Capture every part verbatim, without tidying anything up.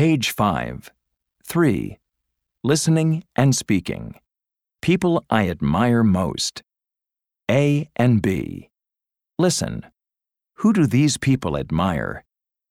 Page five. three. Listening and speaking. People I admire most. A and B. Listen. Who do these people admire?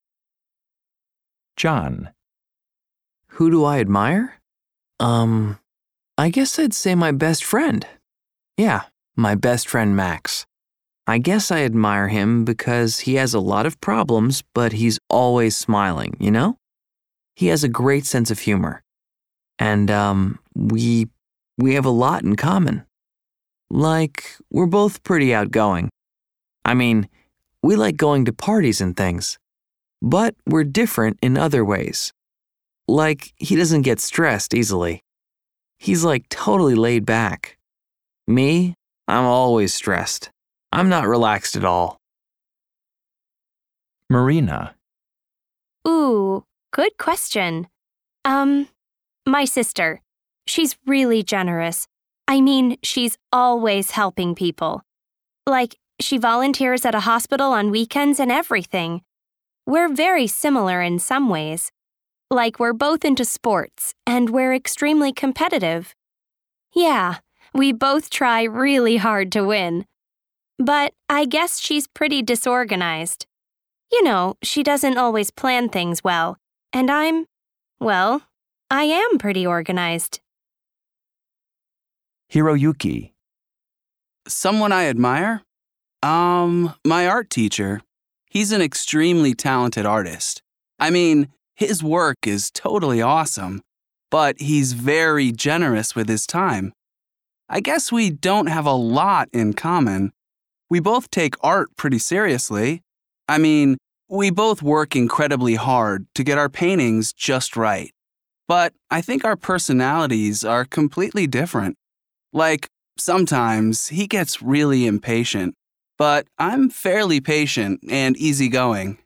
John. Who do I admire? Um, I guess I'd say my best friend. Yeah, my best friend Max. I guess I admire him because he has a lot of problems, but he's always smiling, you know? He has a great sense of humor. And, um, we, we have a lot in common. Like, we're both pretty outgoing. I mean, we like going to parties and things. But we're different in other ways. Like, he doesn't get stressed easily. He's like totally laid back. Me, I'm always stressed. I'm not relaxed at all. Marina. Ooh, good question. Um, my sister. She's really generous. I mean, she's always helping people. Like, she volunteers at a hospital on weekends and everything. We're very similar in some ways. Like, we're both into sports, and we're extremely competitive. Yeah, we both try really hard to win. But I guess she's pretty disorganized. You know, she doesn't always plan things well, and I'm, well, I am pretty organized. Hiroyuki. Someone I admire? Um, my art teacher. He's an extremely talented artist. I mean, his work is totally awesome, but he's very generous with his time. I guess we don't have a lot in common. We both take art pretty seriously. I mean, we both work incredibly hard to get our paintings just right. But I think our personalities are completely different. Like, sometimes he gets really impatient, but I'm fairly patient and easygoing.